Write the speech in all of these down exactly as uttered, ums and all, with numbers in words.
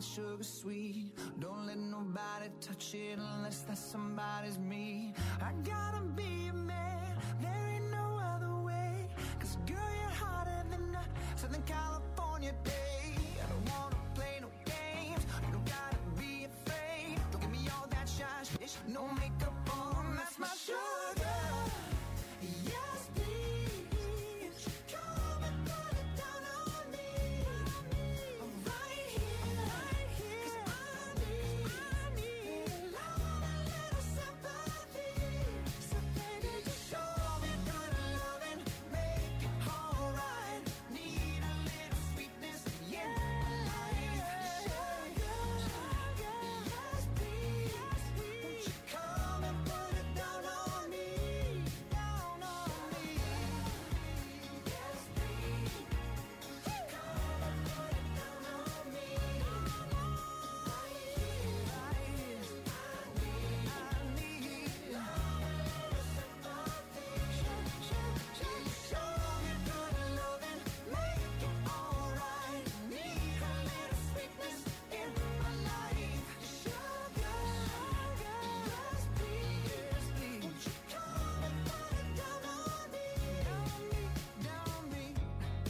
sugar sweet. Don't let nobody touch it unless that somebody's me. I gotta be a man, there ain't no other way. Cause girl, you're hotter than a Southern California day. I don't wanna play no games, you don't gotta be afraid. Don't give me all that shy shit, no makeup on, that's my sugar. Yes, please, come and put it down on me. Right here, right here, 'cause I need, I need a lot, a little sympathy. So baby, just show me good loving, make it alright. Need a little sweetness in my life. Sugar, sugar, yes please, won't you come and put it down on me, down on me. Yes please, come and put it down on me. Right here, right here, I need, I need love, a little sympathy. Show me good loving, make it alright. Need a little sweetness in my life. Sugar, yes please, won't you come and put it down on me, down me, down me.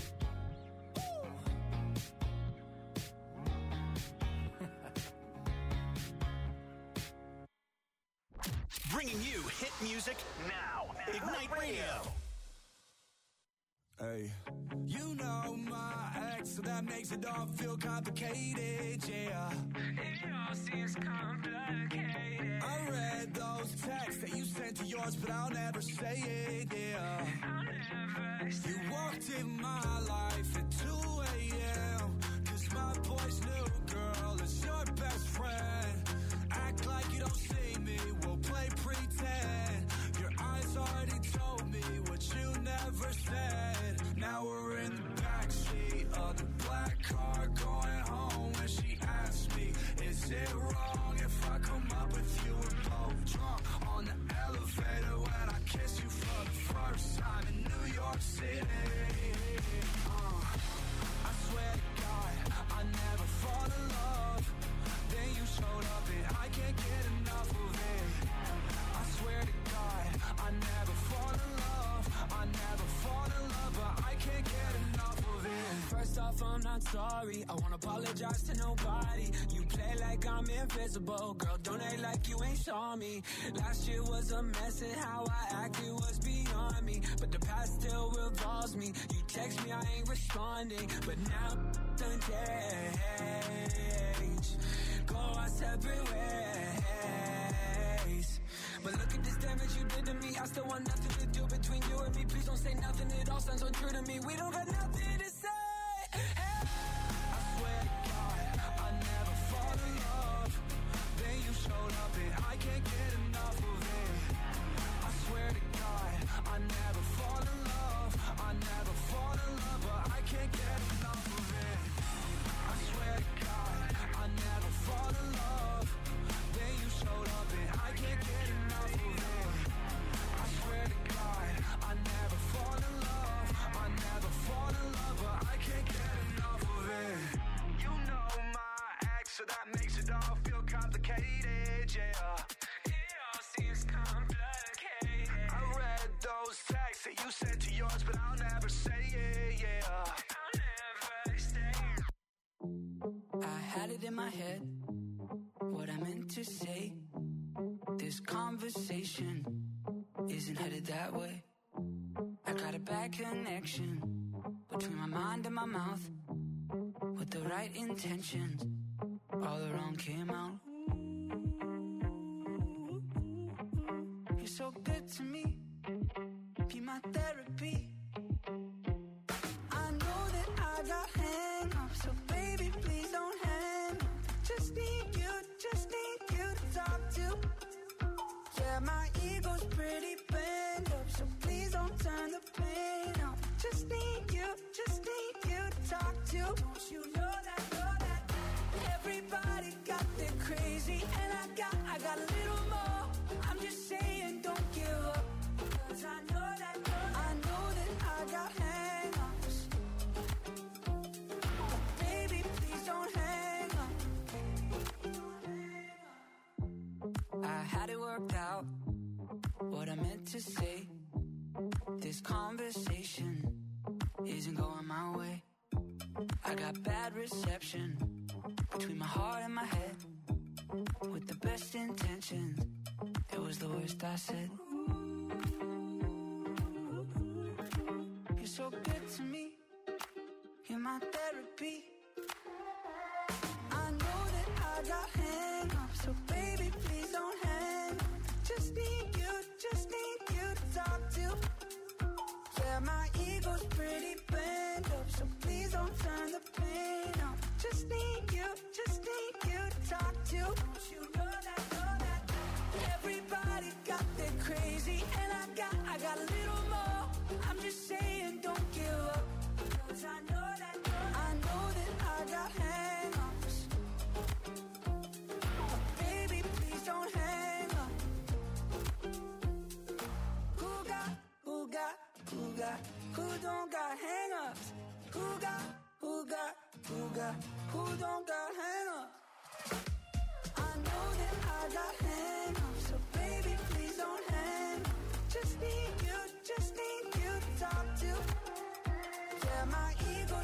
Bringing you hit music now. Ignite Radio. Hey, you know my ex, so that makes it all feel complicated, yeah. It all seems complicated. I read those texts that you sent to yours, but I'll never say it, yeah. I'll never say You walked in my life at two a.m. Cause my boy's new girl is your best friend. Act like you don't see me, we'll play pretend. Your eyes already told me what you never said. Now we're in the backseat of the black car going home. When she asked me, is it wrong if I come up with you and both drunk on the elevator when I kiss you for the first time in New York City? Uh, I swear to God, I never fall in love. Then you showed up and I can't get enough of it. I swear to God, I never fall in love. I never fall in love, but I can't get enough of it. First off, I'm not sorry. I won't apologize to nobody. You play like I'm invisible. Girl, don't act like you ain't saw me. Last year was a mess and how I acted was beyond me. But the past still revolves me. You text me, I ain't responding. But now done change. Go our separate ways. But look at this damage you did to me. I still want nothing to do between you and me. Please don't say nothing, it all sounds untrue to me. We don't got nothing to say. Hey. I swear to God, I never fall in love. Then you showed up and I can't get enough of it. I swear to God, I never fall in love. I never fall in love, but I can't get enough of it. I swear to God, I never fall in love. Then you showed up and I can't get enough of it. I swear to God, I never fall in love. I never fall in love, but I can't get enough of it. You know my ex, so that makes it all feel complicated, yeah. It all seems complicated. I read those texts that you sent to yours, but I'll never say it, yeah. I'll never say I had it in my head, what I meant to say. This conversation isn't headed that way. I got a bad connection between my mind and my mouth. With the right intentions, all the wrong came out. You're so good to me, be my therapy. I know that I got hang-ups, so baby, please don't hang up. Just need you, just need you to talk to. Yeah, my ego's pretty bent up, so please don't turn the pain up. Just need you, just need you to talk to. Don't you know that, know that everybody got their crazy, and I got, I got a little more. I'm just saying, don't give up, 'cause I know that, know that, I know that I got hang-ups. But baby, please don't hang up. I had it worked out, what I meant to say. This conversation isn't going my way. I got bad reception between my heart and my head. With the best intentions, it was the worst I said. You're so good to me, you're my therapy. I know that I got hang-ups, so baby please don't hang. Just need you, just need you to talk to. Yeah, my ego's pretty bent up, so please don't turn the pain up. Just need you, just need you to talk to. Don't you know that, know that everybody got their crazy, and I got, I got a little more. I'm just saying, don't give up, 'cause I know that, I know that I got hang-ups. But baby, please don't hang up. Who got, who got, who got, who don't got hang-ups? Who got, who got, who got, who don't got hang-ups? I know that I got hang-ups, so baby, please don't hang. Just need you, just need you to talk to. Yeah, my ego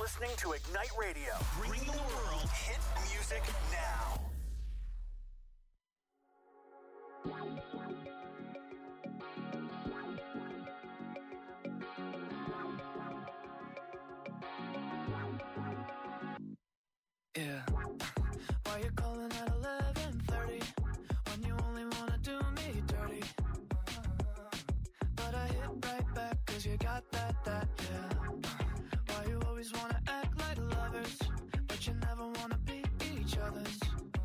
listening to Ignite Radio, bringing the world hit music now. Yeah. Why you calling at eleven thirty when you only wanna do me dirty? But I hit right back cause you got that, that, yeah. Why you always wanna act like lovers, but you never wanna be each other's?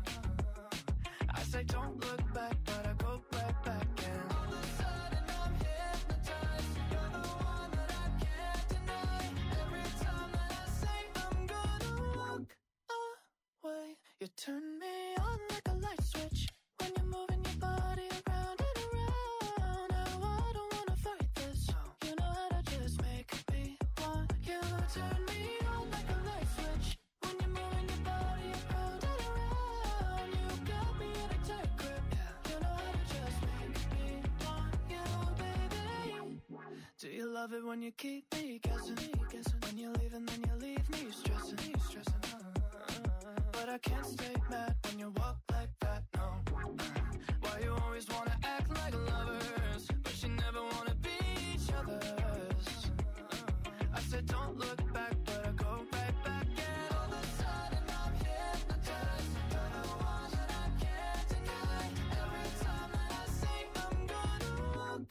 I say don't look back, but I go right back and all of a sudden I'm hypnotized. You're the one that I can't deny. Every time that I say I'm gonna walk away, you turn me on like a light switch when you're moving your body around and around. Now I don't wanna fight this. You know how to just make me want you. Turn me on like a light switch when you're moving your body around and around. You got me in a tight grip. You know how to just make me want you, baby. Do you love it when you keep me guessing? When you leave and then you leave me stressing, stressing. But I can't stay mad when you walk like that, no. Why you always wanna act like lovers, but you never wanna be each other's? I said don't look back, but I go right back. And all of a sudden I'm hypnotized. You're the one that I can't deny. Every time that I say I'm gonna walk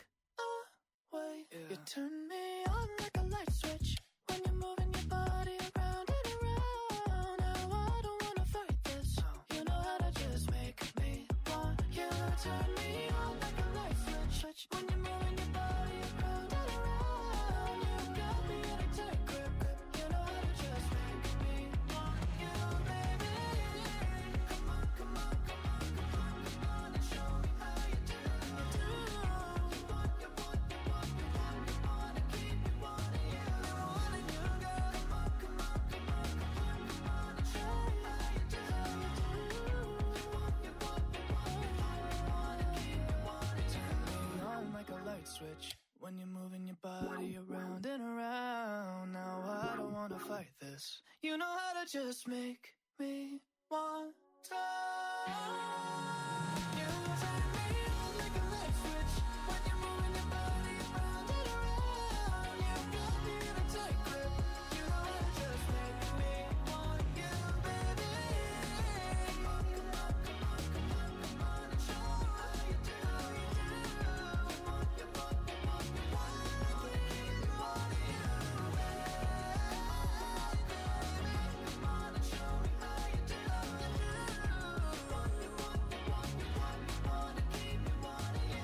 away, yeah. You turn me on like a light switch when you're moving your body around and around. Now I don't wanna fight this. You know how to just make me want you. Turn me on like a light switch when you're moving your body around and around. You got me in a tight grip. You know how to just make me want you, baby. Come on, come on, come on, come on, come on and show me how you do. You want, you want, you want, you want, you wanna keep me wanting you. Wanting you, girl. Come on, come on, come on, come on, come on and show me how you do. You want, you want, you want, you want, you wanna keep me wanting you. Turn me on like a light switch when you're moving your body around and around. Now I don't wanna fight this. You know how to just make me want to. You turn me on like a light switch when you're moving your body around and around. You got me in a tight grip. You know how to just make me want you, baby. Come on, come on, come on, come on, come on and show me how you do. You want, you want, you want, you want, you wanna keep me wanting you, baby. Come on and show me how you do. You want, you want, you want, you want, you wanna keep me wanting you.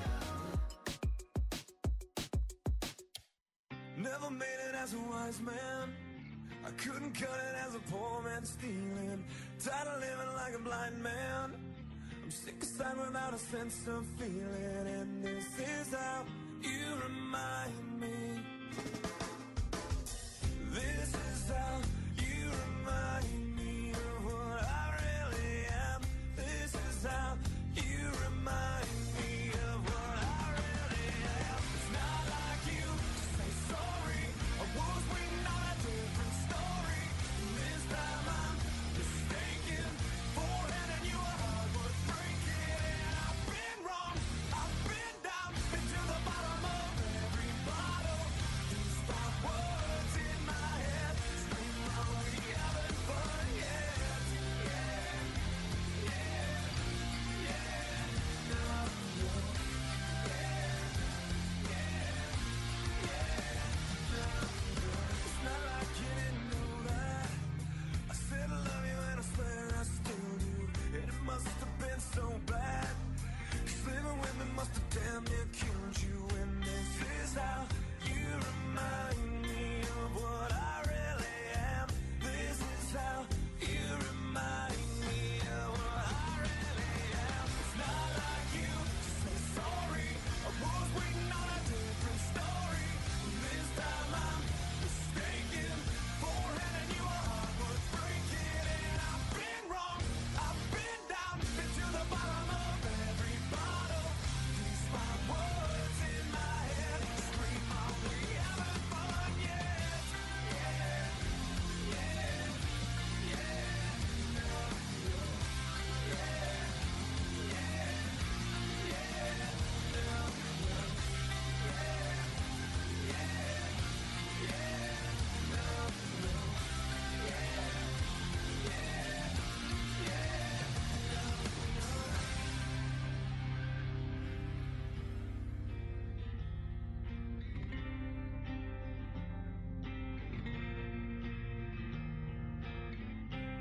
Never made it as a wise man. I couldn't cut it as a poor man stealing. Tired of living like a blind man. I'm sick aside without a sense of feeling. And this is how you remind me. This is how you remind me of what I really am. This is how you remind me of what I really am. It's not like you to say sorry. I was waiting on a different story. This time I'm mistaken for handing you a heart worth breaking. And I've been wrong, I've been down, been to the bottom of every bottle.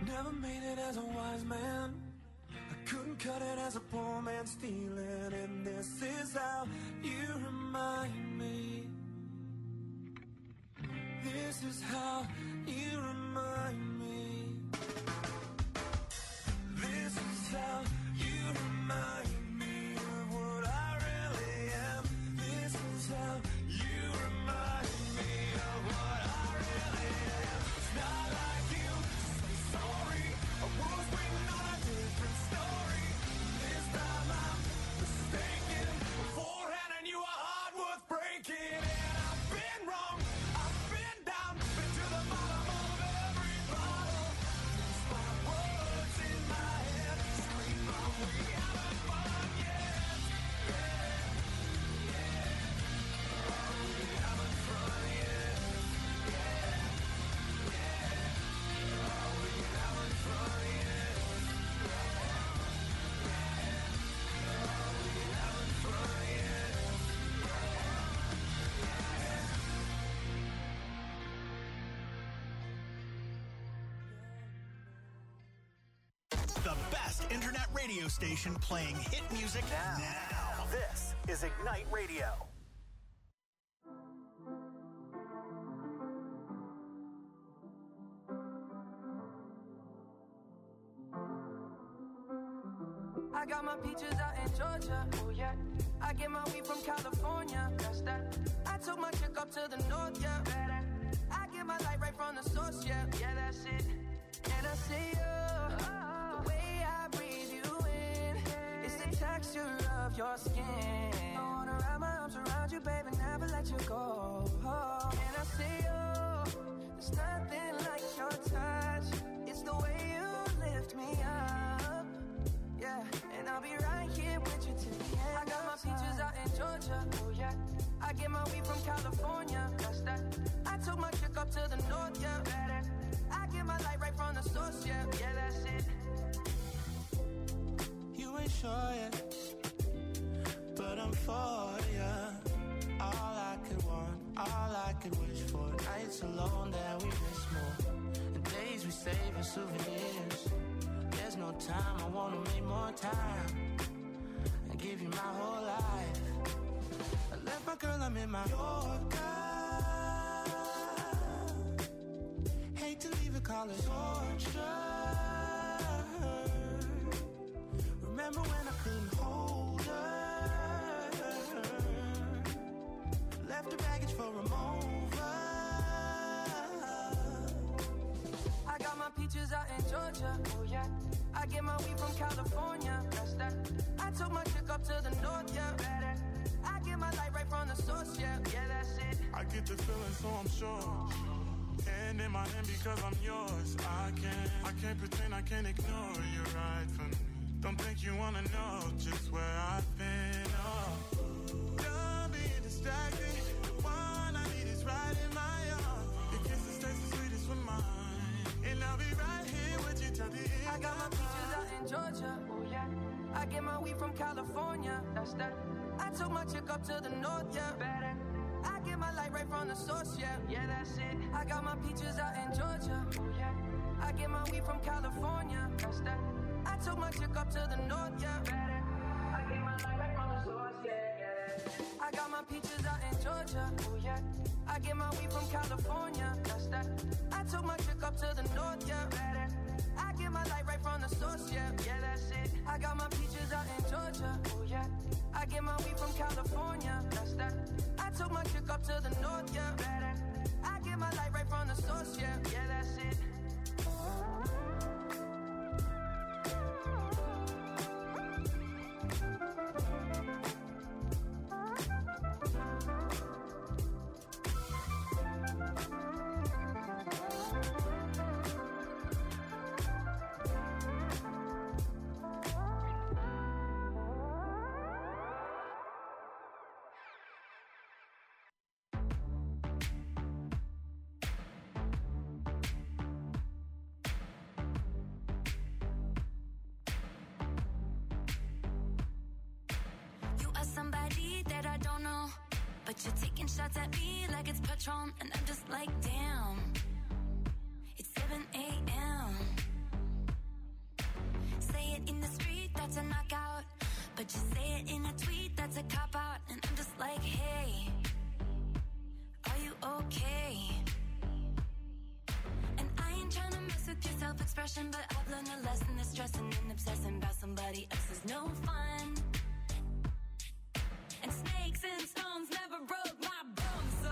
Never made it as a wise man. I couldn't cut it as a poor man stealing. And this is how you remind me. This is how you remind me. This is how you remind me of what I really am. This is how you remind me of what I really am. It's not like you to say sorry. I was waiting on a different story. This time I'm mistaken. Beforehand I knew a heart worth breaking. And I've been wrong. I've been down. Been to the bottom of every bottle. Lost my words in my head. Scream out, we haven't fun yet. Yeah, yeah. Oh, we haven't fun yet. Yeah, yeah. Oh, we haven't fun yet. The best internet radio station playing hit music now. now. This is Ignite Radio. I got my peaches out in Georgia, oh yeah. I get my weed from California, that's that. I took my chick up to the north, yeah. I get my light right from the source, yeah. Yeah, that's it. And I see you, the way I breathe you in, it's the texture of your skin. I wanna wrap my arms around you, baby, never let you go. Oh, and I see you, there's nothing like your touch. It's the way you lift me up. Yeah, and I'll be right here with you till the end. I got my peaches out in Georgia, oh yeah. I get my weed from California, that's that. I took my chick up to the north, yeah. I get my light right from the source, yeah. Yeah, that's it. You ain't sure yet, but I'm for ya. All I could want, all I could wish for. Nights alone that we miss more, and days we save as souvenirs. There's no time, I wanna make more time and give you my whole life. I left my girl, I'm in my Yorker. Hate to leave it, call it torture. Remember when I couldn't hold her? Left the baggage for a mover. I got my peaches out in Georgia, oh yeah. I get my weed from California, that's that. I took my chick up to the north, yeah. I get my light right from the source, yeah. Yeah, that's it. I get the feeling, so I'm sure. Hand in my hand because I'm yours. I can't, I can't pretend, I can't ignore you right from me. Don't think you wanna know just where I've been. Oh, don't be distracted. The one I need is right in my arms. Your kisses taste the sweetest with mine, and I'll be right here with you till the end. I got my peaches out in Georgia, oh yeah. I get my weed from California, that's that. I took my chick up to the north, yeah. I get my light right from the source, yeah. Yeah, that's it. I got my peaches out in Georgia, oh yeah. I get my weed from California, that's that. I took my chick up to the north, yeah. I get my light right from the source, yeah, yeah. I got my peaches out in Georgia, oh yeah. I get my weed from California, that's that. I took my chick up to the north, yeah. I get my light right from the source, yeah. Yeah, that's it. I got my peaches out in Georgia, oh yeah. I get my weed from California, that's that. I took my chick up to the north, yeah. I get my light right from the source, yeah. Yeah, that's it. Somebody that I don't know, but you're taking shots at me like it's Patron, and I'm just like, damn, it's seven a.m. okay. And I ain't trying to mess with your self-expression, but I've learned a lesson that stressing and obsessing about somebody else is no fun. And snakes and stones never broke my bones, so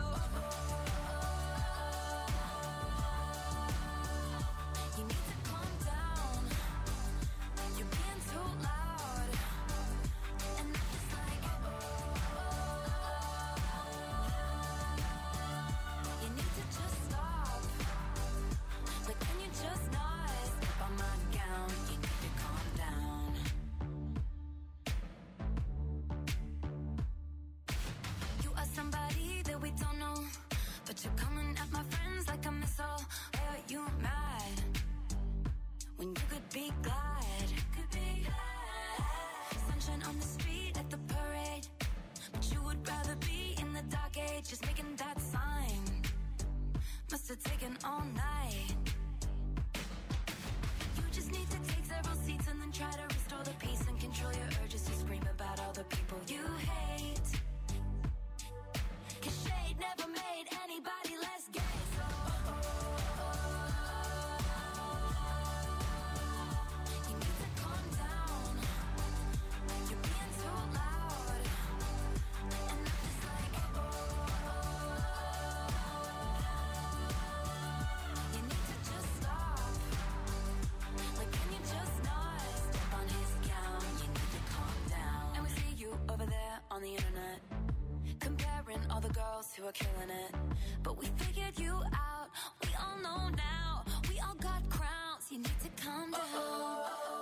you need to calm down. You're being too loud, and I'm just like, you need to just stop. Like, can you just not step on my gown? You need to calm down. You are somebody that we don't know, but you're coming at my friends like a missile. Why are you mad when you could be glad? Could be glad. Sunshine on the street at the parade, but you would rather be in the dark age, just making that sign. Must have taken all night. You just need to take several seats and then try to restore the peace and control your urges to scream about all the people you hate. Cause shade never made anybody less gay, so you need to calm down. You're being too loud, and I'm just like, you need to just stop. Like, can you just not step on his gown? You need to calm down. And we see you over there on the internet, comparing all the girls who are killing it. But we figured you out. We all know now. We all got crowns. You need to calm down.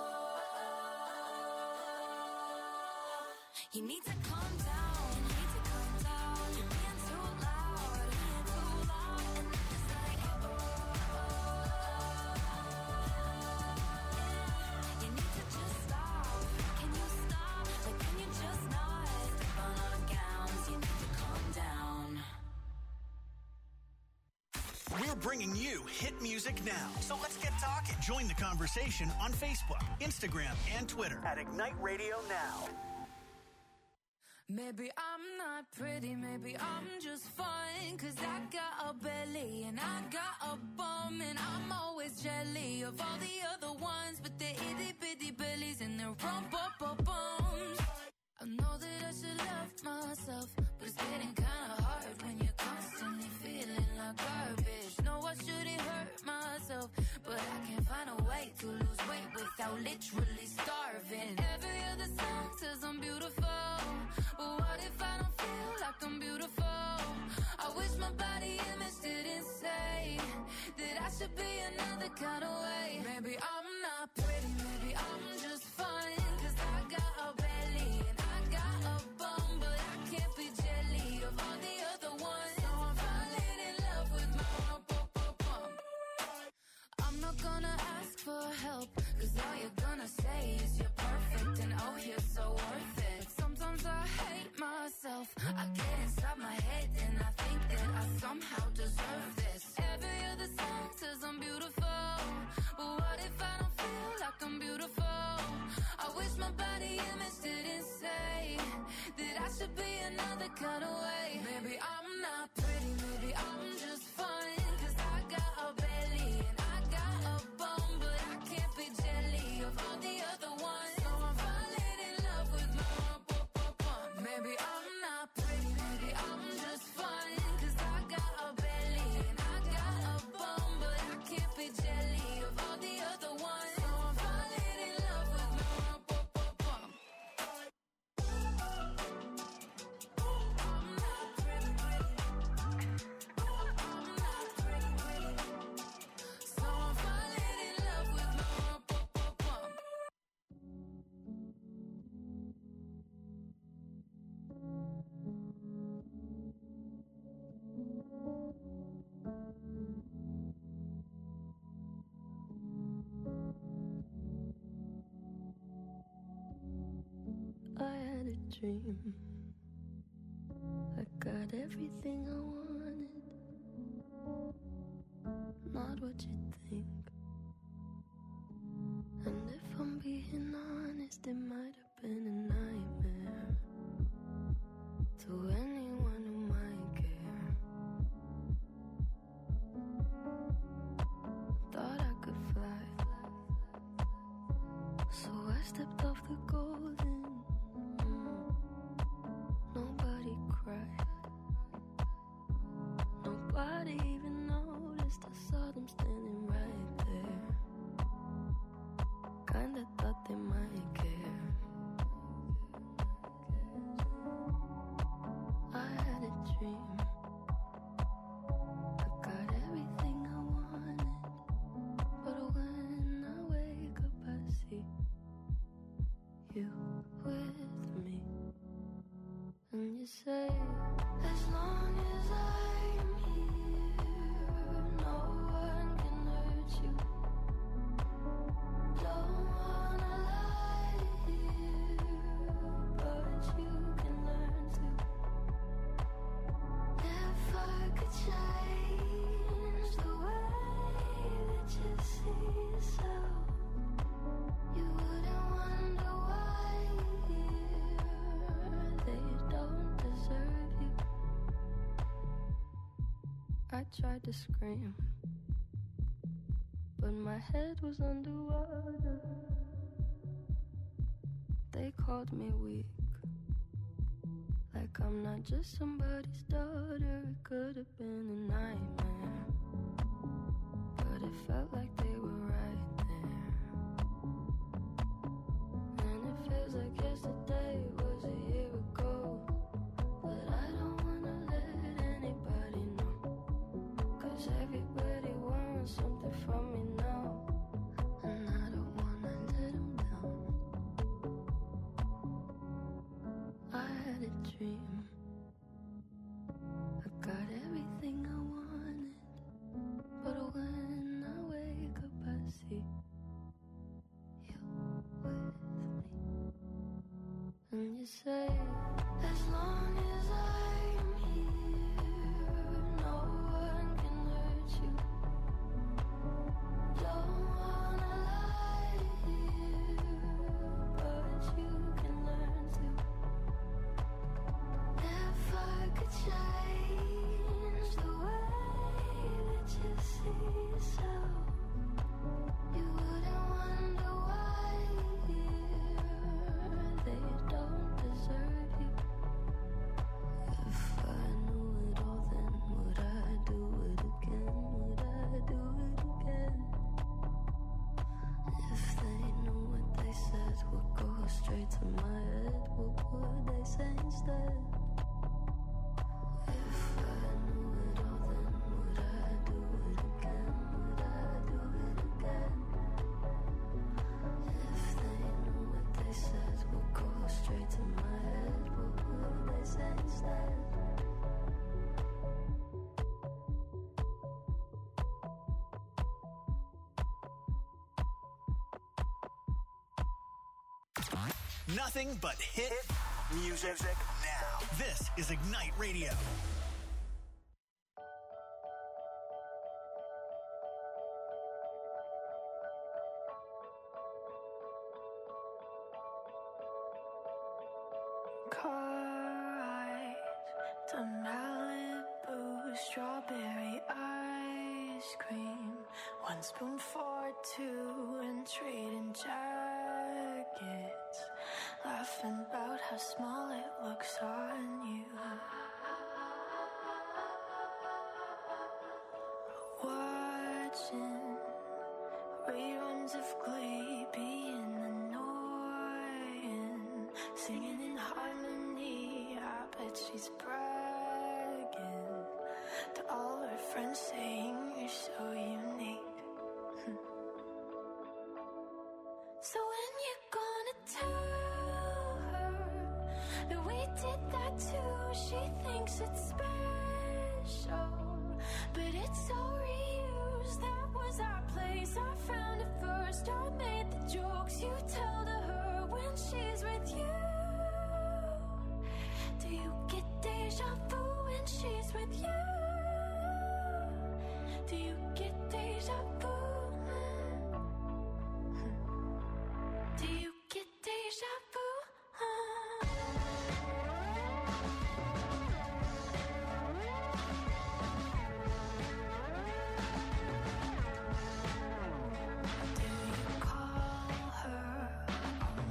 You need to calm down. You need to calm down. You're being too loud. Being too loud. And I'm just like, you need to just stop. Can you stop? Like, can you just not step on our gowns? You need to calm down. We're bringing you hit music now. So let's get talking. Join the conversation on Facebook, Instagram, and Twitter at Ignite Radio Now. Maybe I'm not pretty, maybe I'm just fine. Cause I got a belly and I got a bum, and I'm always jelly of all the other ones, but they're itty bitty bellies and their rump up bums. I know that I should love myself, but it's getting kinda hard when you're constantly feeling like garbage. No, I shouldn't hurt myself, but I can't find a way to lose weight without literally starving. Every other song says I'm beautiful, but what if I don't feel like I'm beautiful? I wish my body image didn't say that I should be another kind of way. Maybe I'm not pretty, maybe I'm just fine. Cause I got a belly and I got a bum, but I can't be jelly of all the other ones. So I'm falling in love with my rump up up bum. I'm not gonna ask for help, cause all you're gonna say is you're perfect and oh, you're so worth it. Sometimes I hate myself, I get inside my head and I think that I somehow deserve this. Every other song says I'm beautiful, but what if I don't feel like I'm beautiful? I wish my body image didn't say that I should be another kind of way. Maybe I'm not pretty, maybe I'm just fine. Cause I got a belly and I got a bum, but I can't be jelly of all the other ones. So I'm falling in love with my rump up up bum. Maybe I'm not pretty, maybe I'm just fine. Cause I got a belly and I got a bum, but I can't be jelly of all the other ones. So I'm falling in love with my rump up up bum. I'm not pretty, pretty. I'm not pretty, pretty. So I'm falling in love with my rump up up bum. I had a dream. I got everything I wanted, not what you think. And if I'm being honest, it might have been a nightmare to anyone who might care. stepped off the golden. Mm. Nobody cried. Nobody even noticed. I saw them standing right there. Kinda thought they might care. I had a dream. I got everything I wanted. But when I wake up I see you with me. And you say, as long as I'm here, no one can hurt you. Don't wanna lie here, but you can learn to. If I could change the way that you see yourself, you wouldn't wonder why here they don't deserve you. I tried to scream, but my head was underwater. They called me weak, like I'm not just somebody's daughter. It could have been a nightmare, but it felt like they were right there. And it feels like yesterday was a year ago, but I don't wanna let anybody know, 'cause everybody wants something from me now, and I don't wanna let them down. I had a dream. I got everything I wanted, but when I wake up I see you with me. And you say, as long as I'm here, no one can hurt you. Don't wanna lie here, but you can learn to. If I could change the way that you see yourself, you wouldn't wonder why here they don't deserve you. If I knew it all, then would I do it again? Would I do it again? If they knew what they said would go straight to my head, what would they say instead? If I knew it all, then would I do it again? Would I do it again? If they knew what they said would go straight to my head, what would they say instead? Nothing but hit music now. This is Ignite Radio. Car ride to Malibu, strawberry ice cream, one spoon for two, and trading jackets, laughing about how small it looks on you. Watching reruns of Glee, being annoying, singing in harmony. I bet she's bragging to all her friends, saying you're so unique. So when you gonna tell her that we did that too? She thinks it's special, but it's so reused. That was our place, I found it first. I made the jokes you tell to her when she's with you. Do you get deja vu when she's with you? Do you get deja vu? Do you get deja vu? Do you call her on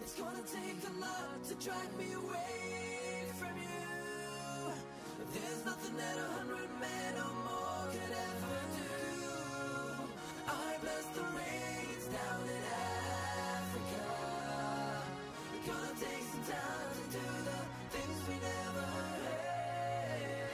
It's gonna take a lot to drag me away from you. There's nothing that a hundred men or more could ever do. I bless the rains down in Africa. It's gonna take some time to do the things we never had.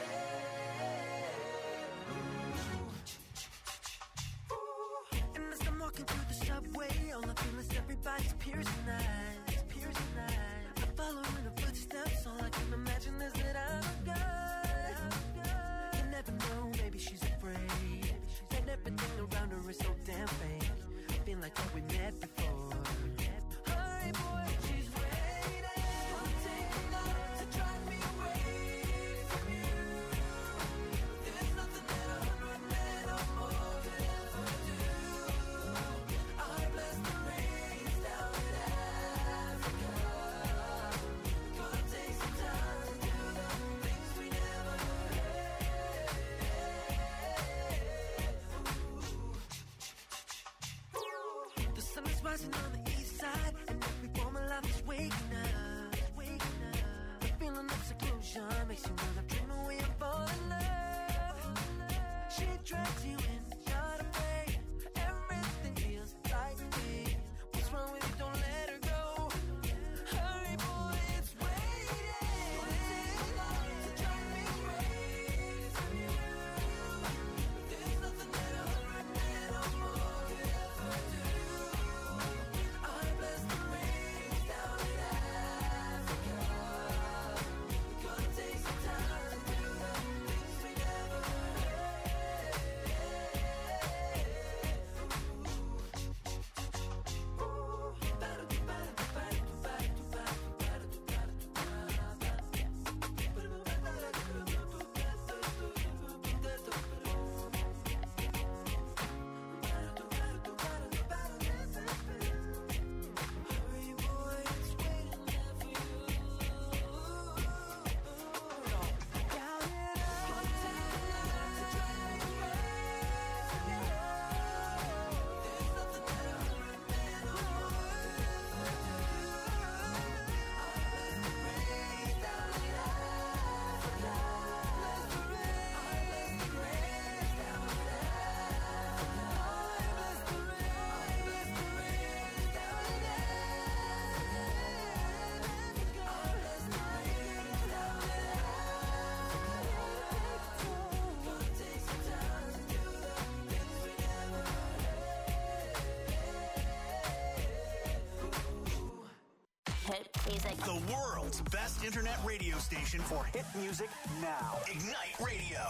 And as I'm walking through the subway, all I feel is everybody's piercing eyes, piercing eyes. I'm following the footsteps, all I can imagine is that I'm a guy. You never know, maybe she's afraid, and everything around her is so damn fake. I feel like that we met before. Hi boy, she's waiting. Gonna take a lot to drive me away from you. There's nothing that a hundred men or more could ever do. I bless the rains down in Africa. Gonna take some time to do the things we never had. The sun is rising on the east side, and every woman alive is waking up, waking up. The feeling of seclusion makes you wanna dream away and fall in love. She drags you in, not afraid. Everything feels right to me. What's wrong with you? Don't let her go. Hurry, boy, it's waiting. Gonna take a lot to drive me away from you. There's nothing that a hundred men or more could ever do. I bless the rains down in Africa. Gonna take some time to do the things we never Hurry, boy, it's waiting there for you. Count it up. Gonna take a lot to drive me away from you. There's nothing that a hundred men or more could ever do. I bless the rains down in Africa. Bless the rain. I bless the rains down in Africa. I bless the rain. I bless the rains down in Africa. I bless the rains down in Africa. Gonna take some time to do the things we never Hit music. The world's best internet radio station for hit music now. Ignite Radio.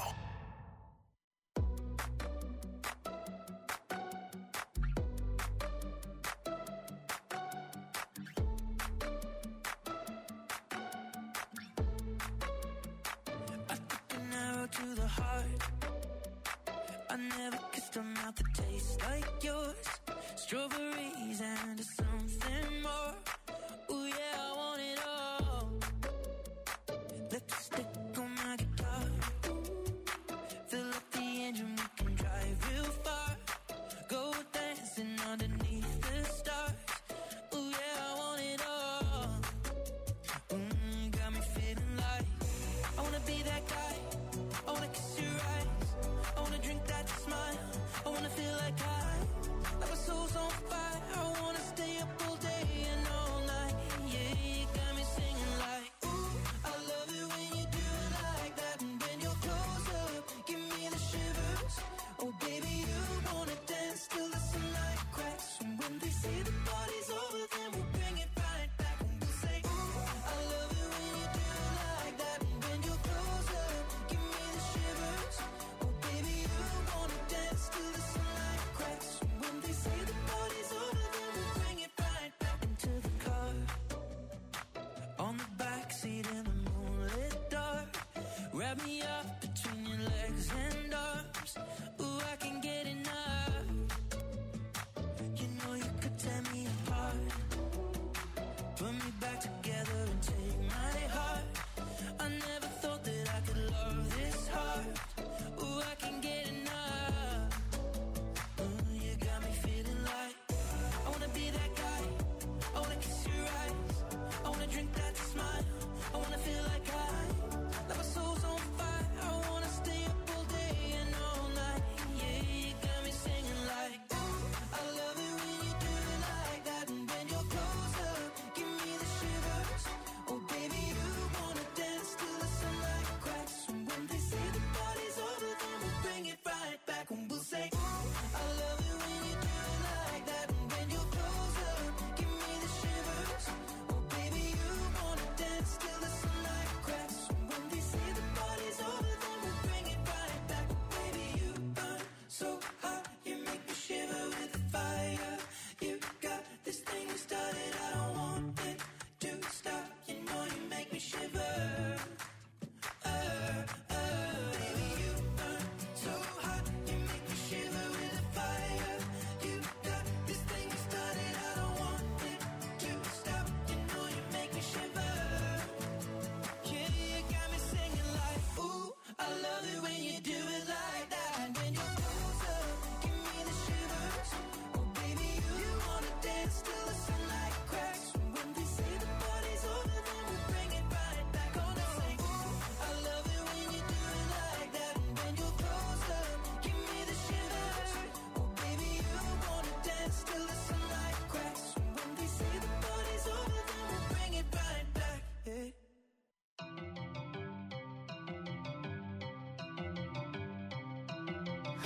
An arrow to the heart. I never kissed a mouth that tastes like yours. Strawberries and something more. Ooh yeah, I want it all. Lipstick on my guitar. Fill up the engine, we can drive real far. Go dancing underneath the stars. Ooh yeah, I want it all. Mm, got me feeling like I wanna be that guy. I wanna kiss your eyes. I wanna drink that smile. I wanna feel like I, like my soul's on fire. I wanna stay up all day and all night. Yeah, you got me singing like, ooh, I love it when you do it like that. And when you're close up, give me the shivers. Oh baby, you wanna dance till the sunlight cracks. And when they say the party's over, then we'll bring it right back. And we'll say, ooh, I love it when you do it like that. And when you're close up, give me the shivers. Oh baby, you wanna dance till the sunlight cracks. And when they say the party's over, then we'll bring it right back into the car. On the backseat in the moonlit dark. Wrap me up between your legs and arms. Ooh, I can get enough. You know you could tear me apart.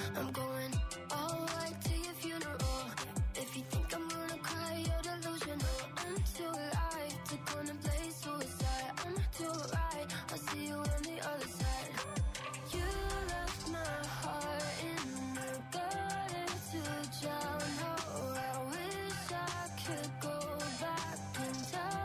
I'm going all white to your funeral. If you think I'm gonna cry, you're delusional. I'm too alive to contemplate suicide. I'm too right, I'll see you on the other side. You left my heart in the gutter to drown. Oh, I wish I could go back in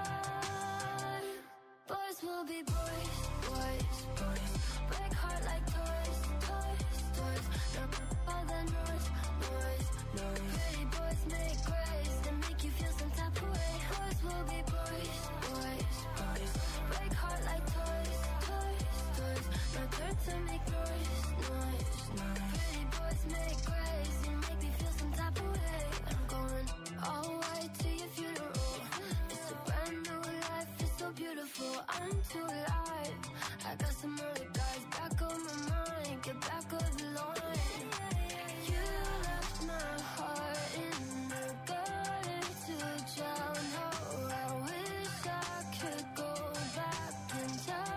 time. Boys will be boys, boys, boys. Break heart like toys, toys, toys. Now all the noise, noise, noise. Pretty boys make grace and make you feel some type of way. Boys will be boys, boys, boys. Break heart like toys, toys, toys. Now turn to make noise, noise, noise. Pretty boys make grace and make me feel some type of way. I'm going all white to your funeral. It's a brand new life, it's so beautiful. I'm too alive. I got some other guys back on my mind. Get back on the line. You left my heart in the gutter to drown. Oh, I wish I could go back in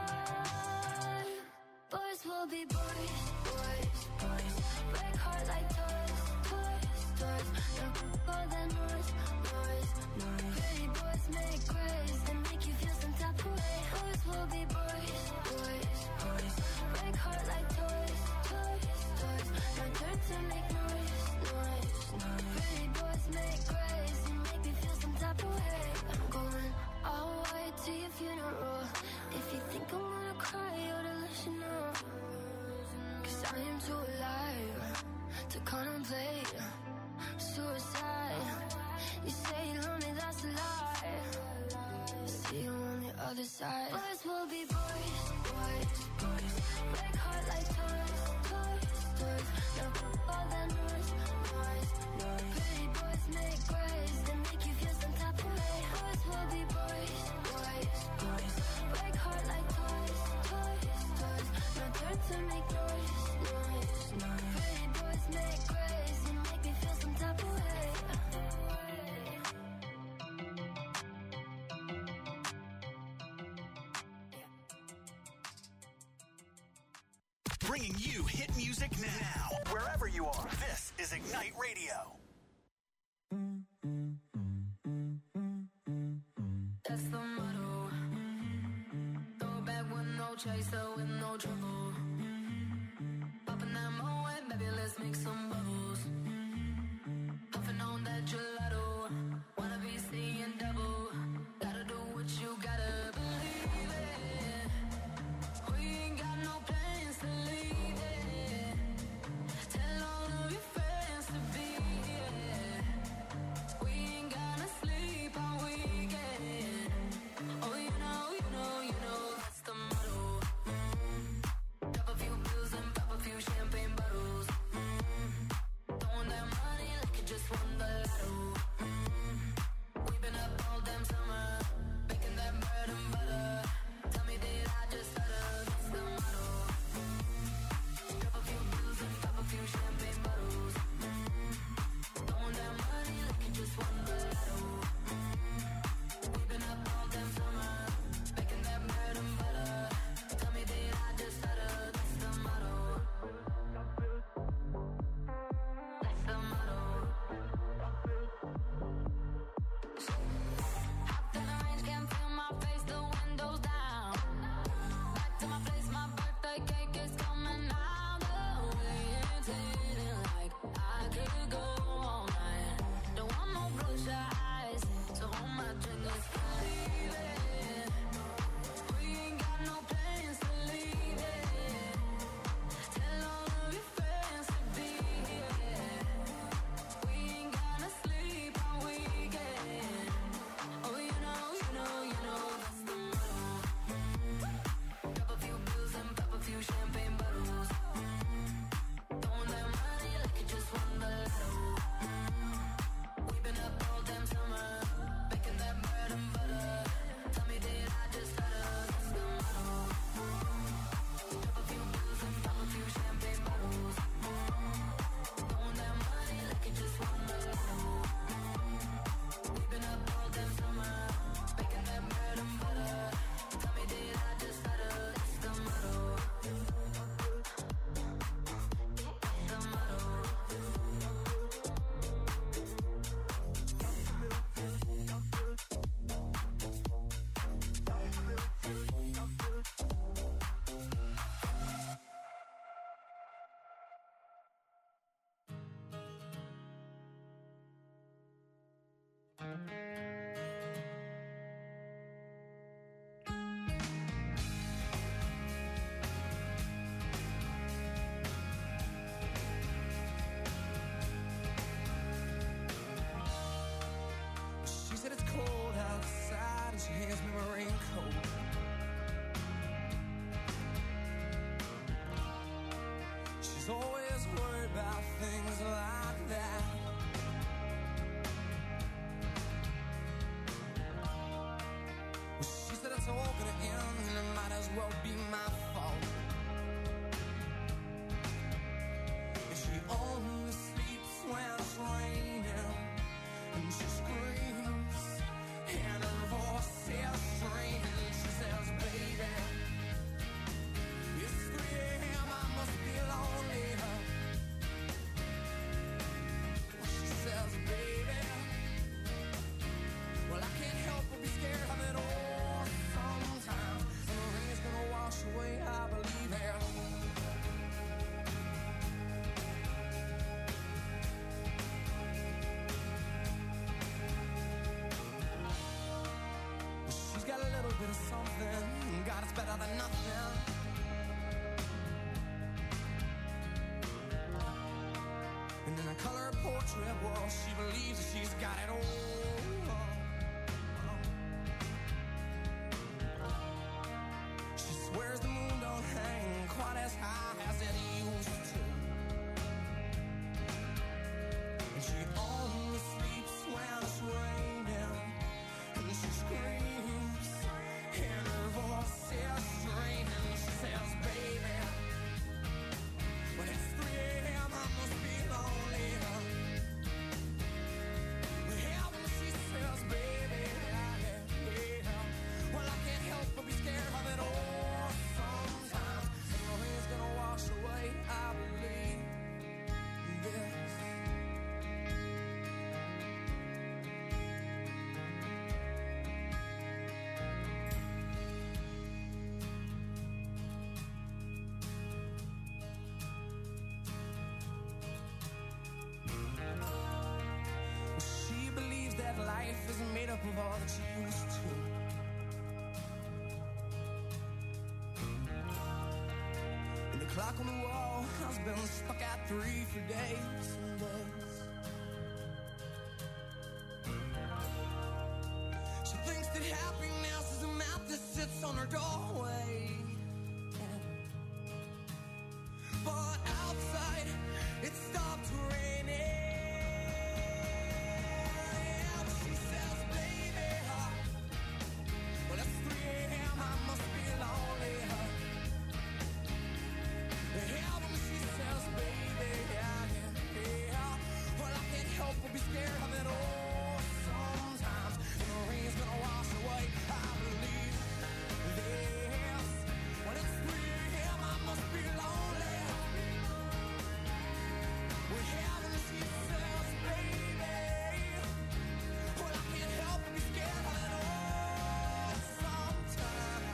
time. Boys will be boys, boys, boys. Break heart like toys, toys, toys. Now all the noise, noise, noise. Pretty boys make grace and make you feel some type of way. Boys will be boys, boys, boys. Break heart like toys, toys, toys. Now turn to make noise, noise, noise. Pretty boys make grace and make me feel some type of way. I'm going all white to your funeral. If you think I'm gonna cry, you ought to listen up. Cause I am too alive to contemplate suicide. You say you love me, that's a lie. See you on the other side. Boys will be boys, boys, boys. Break heart like toys, toys, toys. Now all the noise, noise, noise. Pretty boys make grace and make you feel some type of way. Boys will be boys, boys, boys. Break heart like toys, toys, toys. Now turn to make noise, noise, noise. Pretty boys make grace and make me feel some type of way. Bringing you hit music now, wherever you are. This is Ignite Radio. That's the motto. Throw back with no chaser, with no trouble. Popping that Moet, baby, let's make some bubbles. Puffing on that gelato. Wanna be seeing double. Gotta do what you gotta believe it. We ain't got no plans to leave it. Tell all of your friends to be here. We ain't gonna sleep all weekend. Oh, you know, you know, you know, that's the motto. Mm-hmm. Pop a few pills and pop a few champagne bottles. Mm-hmm. Throwing that money like you just won the lotto. Mm-hmm. We've been up all damn summer, baking that bread and butter. Tell me did I just stutter? That's the motto. Mm-hmm. Pop a few pills and pop a few champagne bottles. Mm-hmm. Throwing that money like you just won the lotto. Mm-hmm. We've been up all damn summer, baking that bread and butter. Tell me did I just stutter? That's the motto. That's the motto. Hopped in the range, can't feel my face, the windows down. Back to my place, my birthday cake is coming out. The way it's hitting like I could go all night. Don't want no bloodshot eyes, so hold my drink, let's believe it. We ain't got no plans to leave it. Tell all of your friends to be here. We ain't gonna sleep all weekend. Oh, you know, you know, you know, that's the motto. Mm-hmm. Pop a few pills and pop a few champagne bottles. Mm-hmm. Throwing that money like you just won the lotto. Mm-hmm. We've been up all damn summer, baking that bread and butter. than something. God, it's better than nothing. And in a color portrait, well, she believes that she's got it all. She swears the moon don't hang quite as high as it used to. And she only sleeps when it's raining. And she screams, and her voice is straining. She says, baby, when it's three a.m. I must be lonely. Yeah, when she says, baby, yeah, yeah. Well, I can't help but be scared of it all sometimes. And the rain's gonna wash away, I believe this. She believes that life isn't made up of all that she used to. And the clock on the wall has been stuck at three for days and days. She thinks that happiness is a map that sits on her doorway. But outside, it stopped raining. Yeah, but she says, baby, huh? Well, it's three a.m. I must be lonely, huh? Yeah, when she says, baby, yeah, yeah, yeah. Well, I can't help but be scared of it all sometimes. And the rain's gonna wash away, I believe this. When it's three a.m. I must be lonely. Well, yeah, when she says, baby, well, I can't help but be scared of it all sometimes.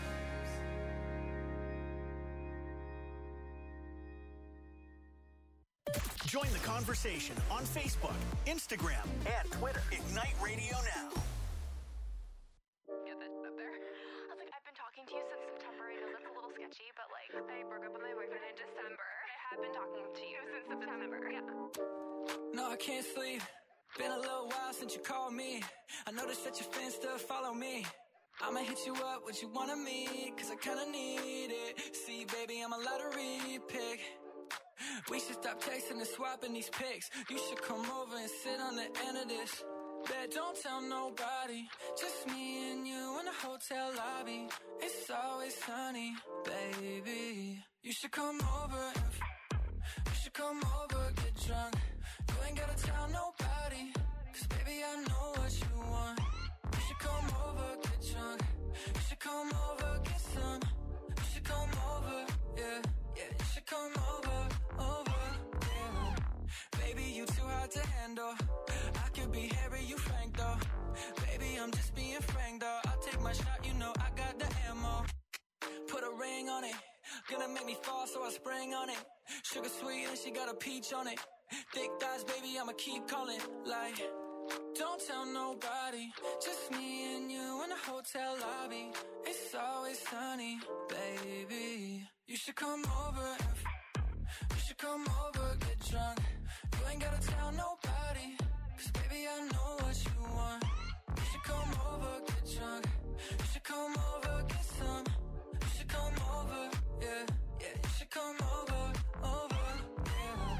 Join the conversation on Facebook, Instagram, and Twitter. Ignite Radio Now. Get that up there. I was like, I've been talking to you since September. I know that's a little sketchy, but like, I broke up with my boyfriend in December. I have been talking to you since September. Yeah. No, I can't sleep. Been a little while since you called me. I noticed that your fans still follow me. I'ma hit you up, what you want of me, cause I kinda need it. See, baby, I'm a lottery pick. We should stop texting and swapping these pics. You should come over and sit on the end of this. Bet don't tell nobody, just me and you in the hotel lobby. It's always sunny, baby. You should come over and f- you should come over, get drunk. You ain't gotta tell nobody, cause baby I know what you want. You should come over, get drunk. You should come over, get some. You should come over, yeah, yeah. You should come over, over, yeah. Baby, you too hard to handle. I could be Harry, you Frank though. Baby, I'm just being frank though. I'll take my shot, you know I got the ammo. Put a ring on it, gonna make me fall, so I spring on it. Sugar sweet and she got a peach on it. Thick thighs, baby, I'ma keep calling. Like, don't tell nobody, just me and you in the hotel lobby. It's always sunny, baby. You should come over and f- you should come over, get drunk. You ain't gotta tell nobody, cause baby I know what you want. You should come over, get drunk. You should come over, get some. You should come over, yeah, yeah. You should come over, over, yeah.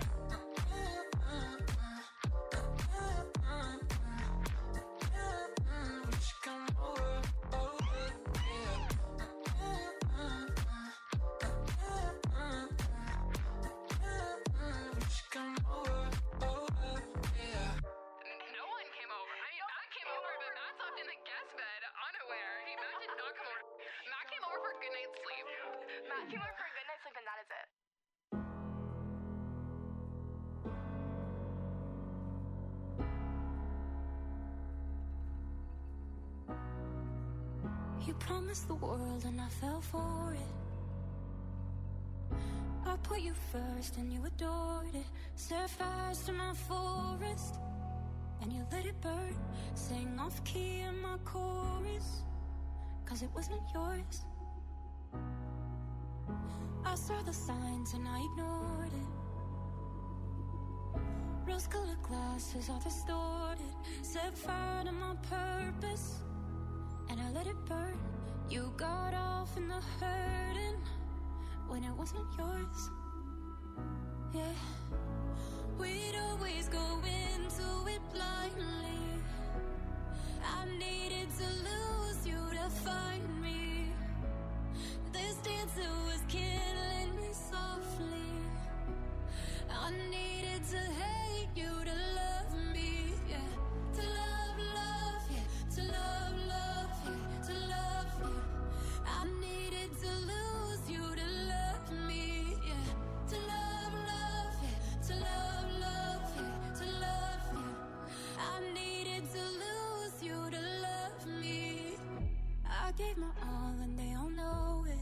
You should come over, over, yeah. You should come over, over, yeah. No one came over. I mean, Matt came over, but Matt slept in the guest bed, unaware. He, Matt did not come over. Matt came over for a good night's sleep. Matt came over for a good night's sleep, and that is it. You promised the world and I fell for it. I put you first and you adored it. Set fires to my forest and you let it burn. Sang off key in my chorus. cause it wasn't yours. I saw the signs and I ignored it. Rose-colored glasses all distorted. Set fire to my purpose and I let it burn. You got off in the hurting when it wasn't yours. Yeah, we'd always go into it blindly. I needed to lose you to find me. This dancer was killing me softly. I needed to hate you to love me, yeah. To love, love, yeah. To love, love, yeah. To love, yeah. I needed to lose you to love me, yeah. To love, love, yeah. To love, love, yeah. To love, yeah. I needed to lose you to love me. I gave my all and they all know it.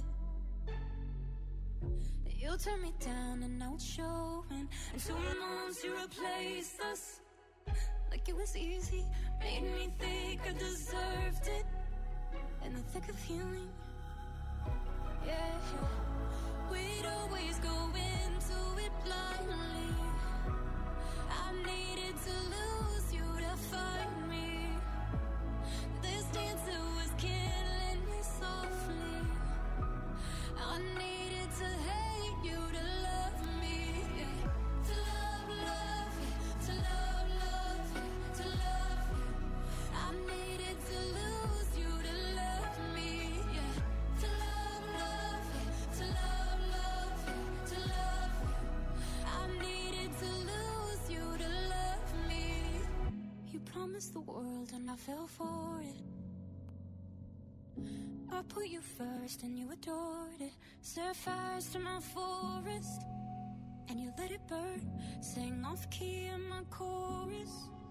You turned me down and now it's showing. And two months you replaced us like it was easy. Made me think I deserved it in the thick of healing. Yeah, we'd always go into it blindly. I needed to lose you to find me. This dancer was killing me softly. I needed to hate you to love me, yeah. To love, love, yeah. To love, love, yeah. To love, yeah. I needed to lose you to love me, yeah. To love, love, yeah. To love, love, yeah. To love, yeah. I needed to lose you to love me. You promised the world and I fell for it. I put you first and you adored it. Set fires to my forest and you let it burn. Sang off key in my chorus.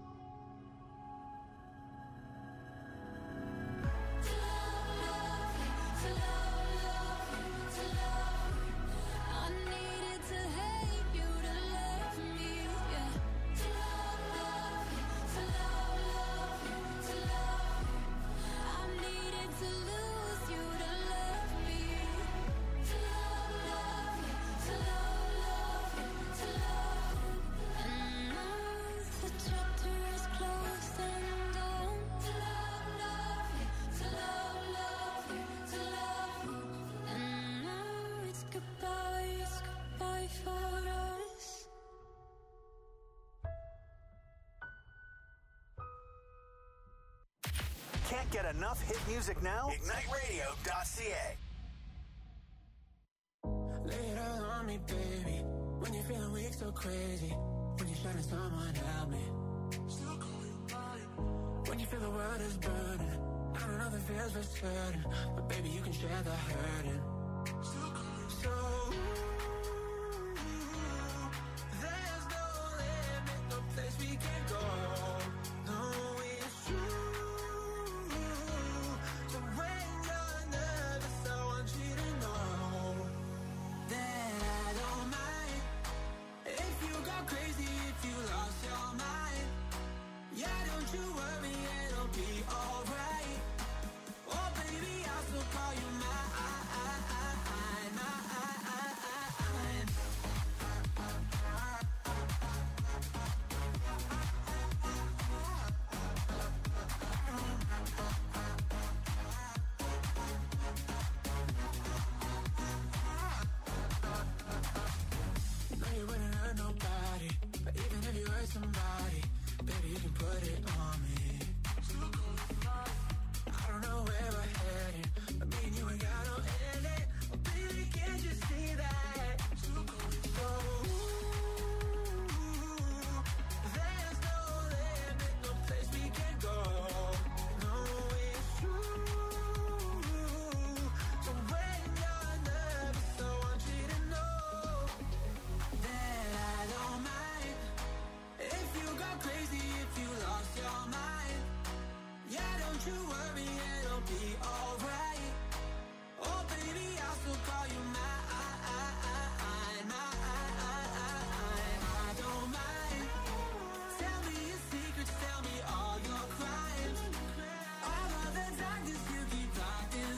To love, love, yeah. To love, love, yeah. To love, yeah. I needed to hate you to love me, yeah. To love, love, yeah. To love, love, yeah. To love, yeah. I needed to lose you to love me. To love, love, yeah. To love, love, yeah. To love, yeah. And now the chapter is closed and done. To love, love, yeah. To love, love, yeah. To love, yeah. And now it's goodbye, it's goodbye for us. Can't get enough hit music now? ignite radio dot c a. Lay it all on me, baby. When you're feeling weak, so crazy. When you're trying someone help me. Still call you mine. When you feel the world is burning. I don't know the feels for certain, but baby, you can share the hurting. Still call you so. There's no limit, no place we can go. No, it's true. So when you're nervous, I want you to know that I don't mind if you go crazy, if you lost your mind. Yeah, don't you worry, it'll be alright. Oh baby, I'll still call you mine, mine. You know you wouldn't hurt nobody, but even if you hurt somebody, baby, you can put it on me. I don't know where we're headed, but me and you ain't got no ending. Oh baby, can't you see that? So, there's no limit, no place we can go. No, it's true. So when you're nervous, I want you to know that I don't mind if you go crazy, if you lost your mind. Yeah, don't you worry, it'll be alright. Oh baby, I'll still call you mine, mine. I don't mind. Tell me your secrets, tell me all your crimes. All of the darkness you keep locked in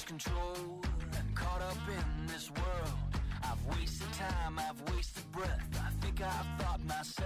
lost control and caught up in this world. I've wasted time, I've wasted breath. I think I've thought myself